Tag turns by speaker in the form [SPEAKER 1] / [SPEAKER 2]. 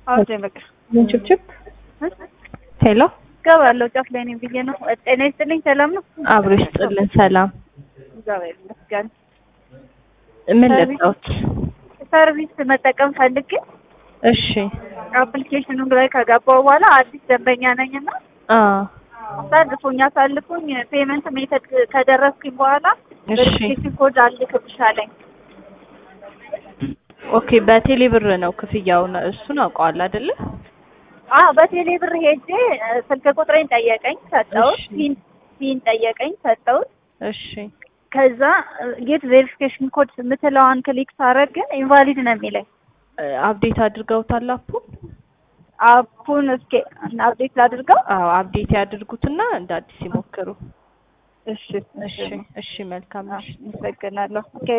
[SPEAKER 1] አውዴ በቃ
[SPEAKER 2] ምን ችብችብ ሄሎ
[SPEAKER 1] ገባለሁ ጫፍ ላይ ነኝ ብዬ ነው። ጤና ይስጥልኝ። ሰላም ነው?
[SPEAKER 2] አብሮ ይስጥልን። ሰላም
[SPEAKER 1] እግዚአብሔር ይመስገን።
[SPEAKER 2] ምን ለጣውት
[SPEAKER 1] ሰርቪስ መጠቀም ፈልጌ
[SPEAKER 2] እሺ
[SPEAKER 1] አፕሊኬሽኑ ላይ ከገባው በኋላ አዲስ ደንበኛ ነኝና አሳልፎኝ ፔመንት ሜተድ ከደረስኩኝ በኋላ ቬሪፊኬሽን ኮድ አልክብሻለኝ።
[SPEAKER 2] ኦኬ በቴሌ ብር ነው ክፍያው ነው እሱን አውቀዋል አይደለ?
[SPEAKER 1] በቴሌ ብር ሄጄ ስልክ ቁጥሬን ጠየቀኝ ሰጠሁት። ፒን ጠየቀኝ ሰጠሁት።
[SPEAKER 2] እሺ
[SPEAKER 1] ከዛ ጌት ቬሪፊኬሽን ኮድ የምትለዋን ክሊክ ሳደርግ ግን ኢንቫሊድ ነው የሚለኝ።
[SPEAKER 2] አፕዴት አድርገውታል
[SPEAKER 1] አፑን እስኪ አፕዴት ላድርገው?
[SPEAKER 2] አዎ አፕዴት ያድርጉትና እንደ አዲስ ይሞክሩ።
[SPEAKER 1] እሺ
[SPEAKER 2] እሺ መልካም።
[SPEAKER 1] አመሰግናለሁ።